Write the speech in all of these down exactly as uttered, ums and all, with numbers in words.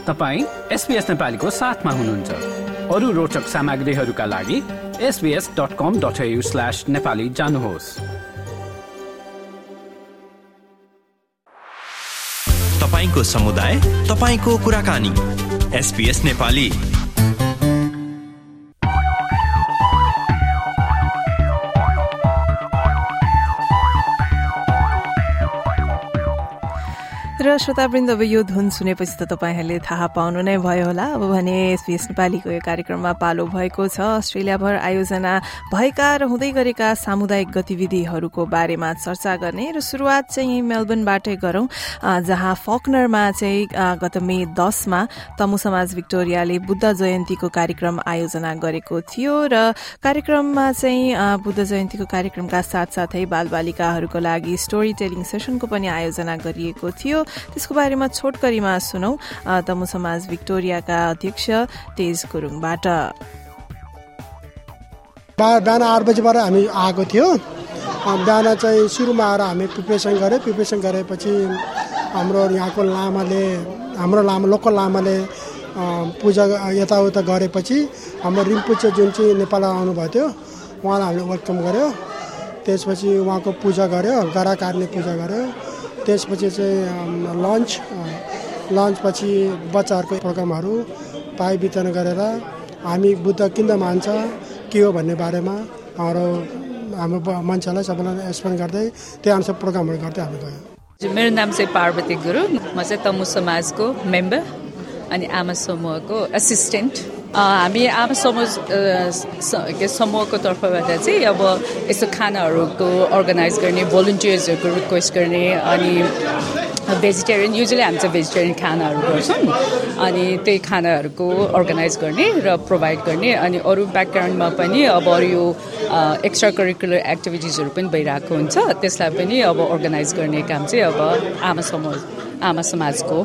तपाईँ एसबीएस नेपालीको साथमा हुनुहुन्छ। अरू रोचक सामग्रीहरूका लागि SBS dot com dot AU slash Nepali जानुहोस्। तपाईंको समुदाय, तपाईंको कुराकानी, एसबीएस नेपाली। र श्रोतावृन्द, अब यो धुन सुनेपछि त तपाईहरूले थाहा पाउनु नै भयो होला। अब भने एसबीएस नेपालीको यो कार्यक्रममा पालो भएको छ अस्ट्रेलियाभर आयोजना भएका र हुँदै गरेका सामुदायिक गतिविधिहरूको बारेमा चर्चा गर्ने। र सुरुवात चाहिँ यही मेलबर्नबाटै गरौं, जहाँ फकनरमा चाहिँ गत मे दसमा तमु समाज विक्टोरियाले बुद्ध जयन्तीको कार्यक्रम आयोजना गरेको थियो। र कार्यक्रममा चाहिँ बुद्ध जयन्तीको कार्यक्रमका साथसाथै बालबालिकाहरूको लागि स्टोरी टेलिङ सेसनको पनि आयोजना गरिएको थियो। त्यसको बारेमा छोटकरीमा सुनौ तमु समाज विक्टोरियाका अध्यक्ष तेज गुरुङबाट। बिहान आठ बजीबाट हामी आएको थियो। बिहान चाहिँ सुरुमा आएर हामी प्रिपेरेसन गऱ्यौँ। प्रिपेरेसन गरेपछि हाम्रो यहाँको लामाले हाम्रो लामा लोकल लामाले पूजा यताउता गरेपछि हाम्रो रिम्पुचे जुन चाहिँ नेपालमा आउनुभएको थियो उहाँलाई हामीले वेलकम गऱ्यो। त्यसपछि उहाँको पूजा गऱ्यो, गरा काट्ने पूजा गऱ्यो। त्यसपछि चाहिँ लन्च लन्च पछि बच्चाहरूको प्रोग्रामहरू पाइ वितरण गरेर हामी बुद्ध किन मान्छ के हो भन्ने बारेमा हाम्रो हाम्रो मान्छेलाई सबैलाई एक्सप्लेन गर्दै त्यही अनुसार प्रोग्रामहरू गर्दै हामी गयौँ। मेरो नाम चाहिँ पार्वती गुरुङ, म चाहिँ तमु समाजको मेम्बर अनि आमा समूहको एसिस्टेन्ट। हामी आमा समूह समूहको तर्फबाट चाहिँ अब यस्तो खानाहरूको अर्गनाइज गर्ने, भोलिन्टियर्सहरूको रिक्वेस्ट गर्ने अनि भेजिटेरियन युजली हामी चाहिँ भेजिटेरियन खानाहरू गर्छौँ अनि त्यही खानाहरूको अर्गनाइज गर्ने र प्रोभाइड गर्ने। अनि अरू ब्याकग्राउन्डमा पनि अब अरू यो एक्स्ट्रा करिकुलर एक्टिभिटिजहरू पनि भइरहेको हुन्छ, त्यसलाई पनि अब अर्गनाइज गर्ने काम चाहिँ अब आमा समूह आमा समाजको।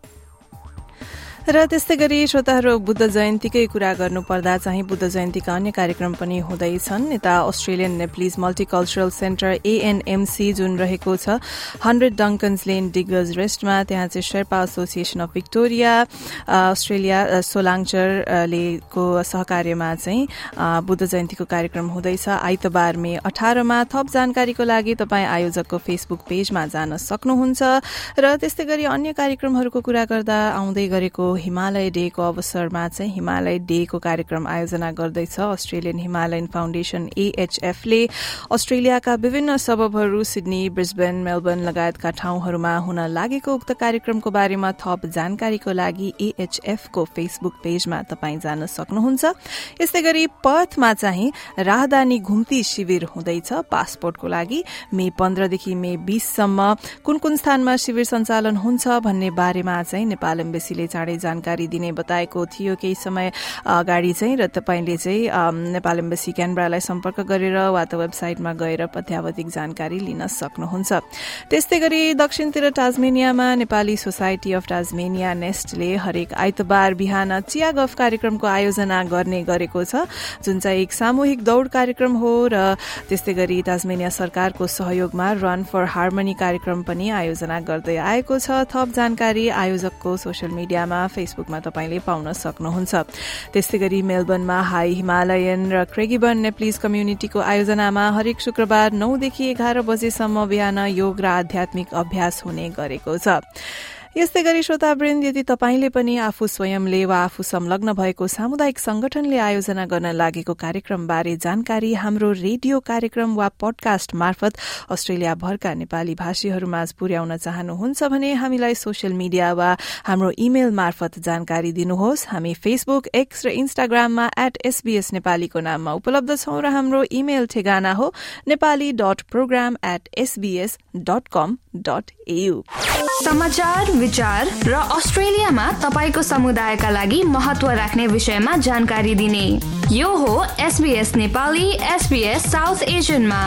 र त्यस्तै गरी श्रोताहरू, बुद्ध जयन्तीकै कुरा गर्नुपर्दा चाहिँ बुद्ध जयन्तीका अन्य कार्यक्रम पनि हुँदैछन्। यता Australian Nepalese multicultural centre ANMC जुन रहेको छ हन्ड्रेड डङ्कन्स लेन डिगर्स रेस्टमा, त्यहाँ चाहिँ Sherpa association of Victoria Australia सोलाङचरले को सहकार्यमा चाहिँ बुद्ध जयन्तीको कार्यक्रम हुँदैछ आइतबार मे अठारमा। थप जानकारीको लागि तपाईँ आयोजकको फेसबुक पेजमा जान सक्नुहुन्छ। र त्यस्तै गरी अन्य कार्यक्रमहरूको कुरा गर्दा आउँदै गरेको हिमालय डे को अवसरमा चाहिँ हिमालय डे को कार्यक्रम आयोजना गर्दैछ अस्ट्रेलियन हिमालयन फाउन्डेशन एएचएफले। अस्ट्रेलियाका विभिन्न सबबहरू सिडनी, ब्रिस्बेन, मेलबर्न लगायतका ठाउँहरूमा हुन लागेको उक्त कार्यक्रमको बारेमा थप जानकारीको लागि एएचएफ को फेसबुक पेजमा तपाईँ जान सक्नुहुन्छ। यस्तै गरी पर्थमा चाहिँ राहदानी घुम्ती शिविर हुँदैछ पासपोर्टको लागि। मे पन्ध्रदेखि मे बीससम्म कुन कुन स्थानमा शिविर सञ्चालन हुन्छ भन्ने बारेमा चाहिँ नेपाल एम्बेसीले चाँडै जानकारी दिने बताएको थियो केही समय अगाडि चाहिँ। र तपाईँले चाहिँ नेपाल एम्बेसी क्यानबरालाई सम्पर्क गरेर वा त वेबसाइटमा गएर अत्यावधिक जानकारी लिन सक्नुहुन्छ। त्यस्तै गरी दक्षिणतिर टाजमेनियामा नेपाली सोसाइटी अफ टाजमेनिया नेस्टले हरेक आइतबार बिहान चिया गफ कार्यक्रमको आयोजना गर्ने गरेको छ, जुन चाहिँ एक सामूहिक दौड़ कार्यक्रम हो। र त्यस्तै गरी टाजमेनिया सरकारको सहयोगमा रन फर हार्मनी कार्यक्रम पनि आयोजना गर्दै आएको छ। थप जानकारी आयोजकको सोशल मिडियामा फेसबुकमा तपाईले पाउन सक्नुहुन्छ। त्यस्तै गरी मेलबर्नमा हाई हिमालयन र क्रेगिबर्न नेप्लिज कम्युनिटीको आयोजनामा हरेक शुक्रबार नौदेखि एघार बजेसम्म बिहान योग र आध्यात्मिक अभ्यास हुने गरेको छ। यस्तै गरी श्रोतावृन्द, यदि तपाईले पनि आफू स्वयंले वा आफू संलग्न भएको सामुदायिक संगठनले आयोजना गर्न लागेको कार्यक्रमबारे जानकारी हाम्रो रेडियो कार्यक्रम वा पडकास्ट मार्फत अस्ट्रेलिया भरका नेपाली भाषीहरूमाझ पुर्याउन चाहनुहुन्छ भने हामीलाई सोशल मिडिया वा हाम्रो इमेल मार्फत जानकारी दिनुहोस्। हामी फेसबुक, एक्स र इन्स्टाग्राममा एट एसबीएस नेपालीको नाममा उपलब्ध छौं र हाम्रो इमेल ठेगाना हो Nepali dot program at SBS dot com dot AU. समाचार, विचार र अस्ट्रेलियामा तपाईको समुदायका लागि महत्व राख्ने विषयमा जानकारी दिने यो हो एसबीएस नेपाली एसबीएस साउथ एसियनमा।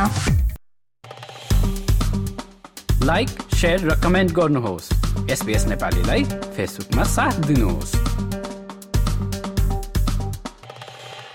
लाइक, शेयर र कमेन्ट गर्नुहोस्। एसबीएस नेपालीलाई फेसबुकमा साथ दिनुहोस्।